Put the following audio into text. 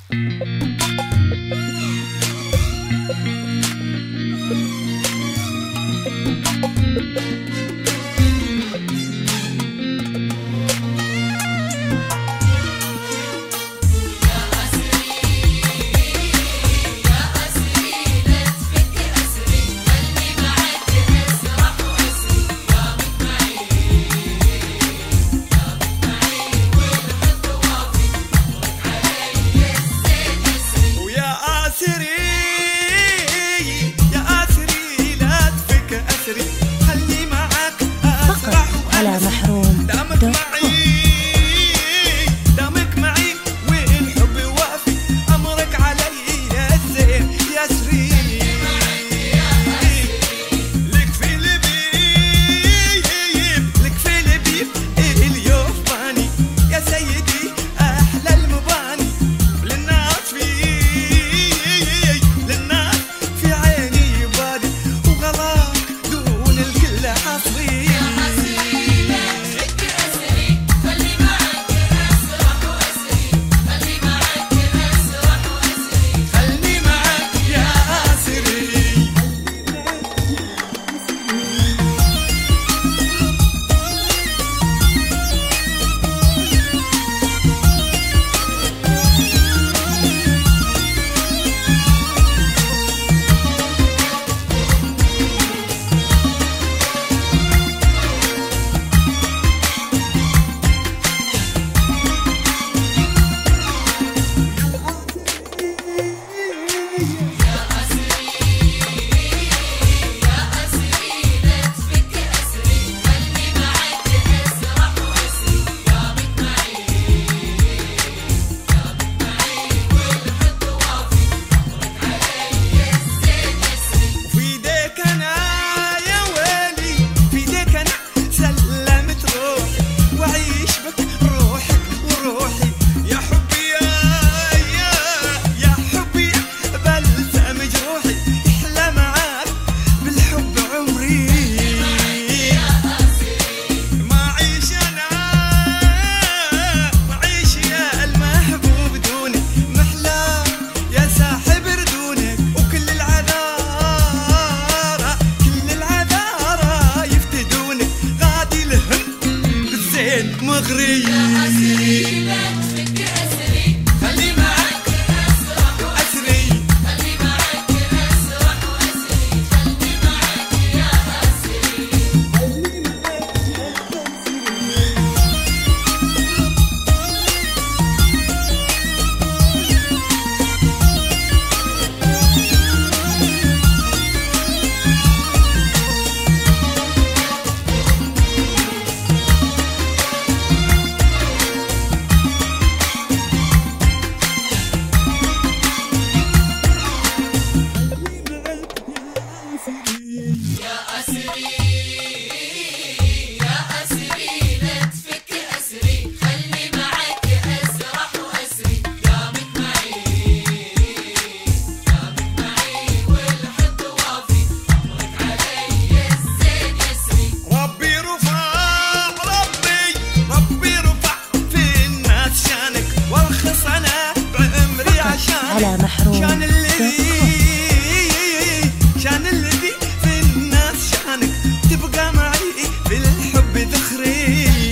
على محروم دوت كوم. دامك معي والحب وافي، أمرك علي يا زين يا سري، لك في لبيب لك في لبيب اليوفاني يا سيدي أحلى المباني، للناس في عيني يبادي، وغلاك دون الكل حصري. مغري يا أسري لك أسري، خلي معك أسرح وأسري، خلي معك أسرح وأسري، خلي معك يا أسري، خلي معك يا على محروم شان الذي في الناس شانك، تبقى معي بالحب ذخري.